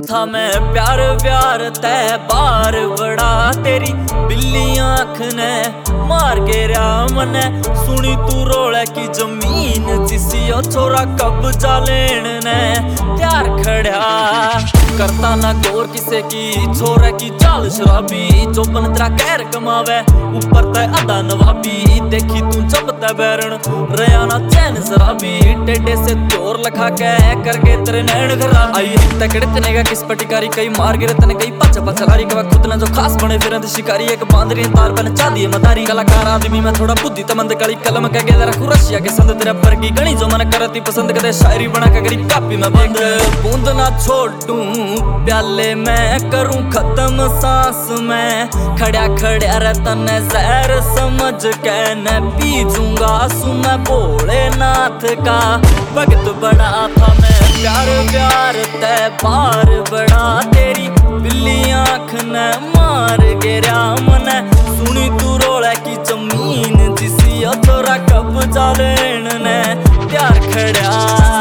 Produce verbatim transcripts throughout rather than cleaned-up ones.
था मैं प्यार प्यार तै बार बड़ा तेरी बिल्ली आँख ने मार के रहा मने सुनी तू रोले की जमीन जिसी छोरा कब्जा लेन ने त्यार खड़ा करता ना गौर किसे की छोरे की चाल शराबी जो बन तेरा कैर कमावे ऊपर तय अदा नवाबी देखी तू जब तय बैरण रया ना चैन शराबी टेढ़े से त्योर लखा के करके तेरे नैन घरा आई तकड़े तने का किस पटिकारी कई मार गिरे तने कई पच पचलारी के खुद ना जो खास बने फिर शिकारी एक बांदरी तार बन चादी मदारी कलाकार आदमी में थोड़ा बुद्धि तमंद कली कलम कह के रखू रशिया के संद तेरे पर की गणी जो मन करती पसंद कदे शायरी बना के गरीब कापी में बंद बूंद ना छोड़ू प्याले मैं करूं खत्म सांस में खड़ा खड़ा रहता न जहर समझ के न पीजूंगा सु मैं भोलेनाथ का भक्त बड़ा था मैं प्यार प्यार तय पार बड़ा तेरी बिल्ली आँख न मार गिरा मन सुनी तू रोले की जमीन जिसी थोड़ा कब्जा लेन ने प्यार खड़ा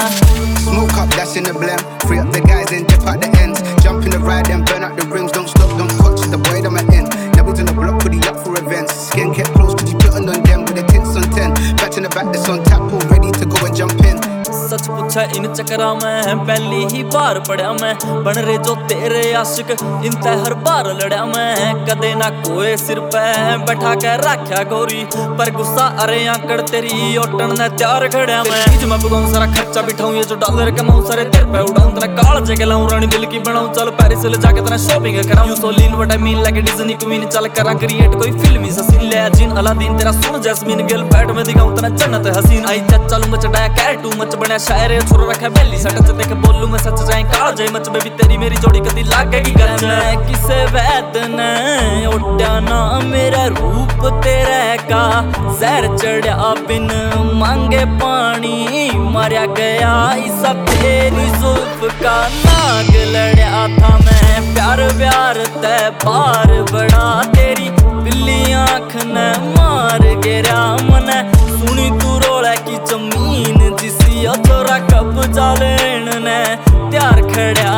Smoke up, that's in the blem. Free up the guys and dip out the ends. Jump in the ride and burn out the rims. Don't stop, don't touch the boy that I'm in. Now he's on the block, put he up for events. Skin kept close, cause he putting on them with the tints on ten. Back in the back, that's on tap, all ready to go and jump in. सच पूछा इन चक्रा में पहली ही बार पढ़ा मैं बन रहे जो तेरे आशिक इन तय हर बार लड़ा मैं कदे ना कोई सिर पे बैठा के रखा गोरी पर गुस्सा अरे आंकड़ तेरी ओटन ने त्यार खड़ा मैं चीज मैं बुगाऊं सारा खर्चा बिठाऊं ये जो डॉलर कमाऊं सारे तेरे पे उड़ाऊं तेरा काल जगह लाऊं रानी दिल की बनाऊं चल पेरिस ले जाके तेरा शॉपिंग कराऊं you so lean what I mean like Disney queen चल करा क्रिएट कोई फिल्मी सीन ले जिन अलादीन तेरा सुन जैस्मीन गिल बैठ में दिखाऊं तेरा जन्नत हसीन आई चल मच डाया कैर टू मच बना शायर छोरो रखा बेली सट देख बोलू मैं सच जाए काल जाए मच बेबी तेरी मेरी जोड़ी कदी लागेगी गज मैं किसे वैद ने उड्या ना मेरा रूप तेरे का जहर चढ़ा बिन मांगे पानी मारा गया इस तेरी जुल्फ का नाग लड़ा था मैं प्यार प्यार तय पार बड़ा तेरी बिल्ली आँख ने मार गिरा मन सुनी तू रोले की जमीन जिसी थोड़ा कब्जा लेन ने त्यार खड़ा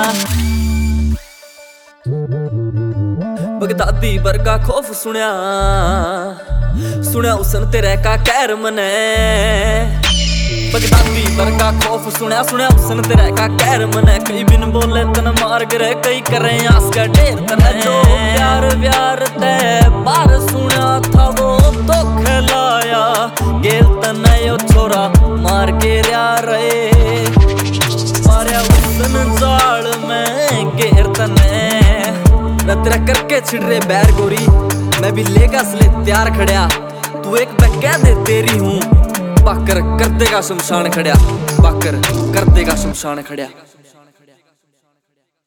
बगदादी वर्गा खौफ सुनिया सुनिया उसन तेरे का कैर मने बगदादी वर्गा खौफ सुनिया सुनिया उसन तेरे का कैर मने कई बिन बोले तन मार गिरे कई करे आस का ढेर तन जो प्यार प्यार तय बार सुनिया था वो तो खिलाया गेल तन यो छोरा मार के रिया रहे मारे उसन जाल में घेर तने तेरा करके छिड़ रहे बैर गोरी मैं भी लेगा सले त्यार खड़ा तू एक मैं कह दे तेरी हूँ बाकर कर देगा शमशान खड़ा बाकर कर देगा शमशान खड़ा।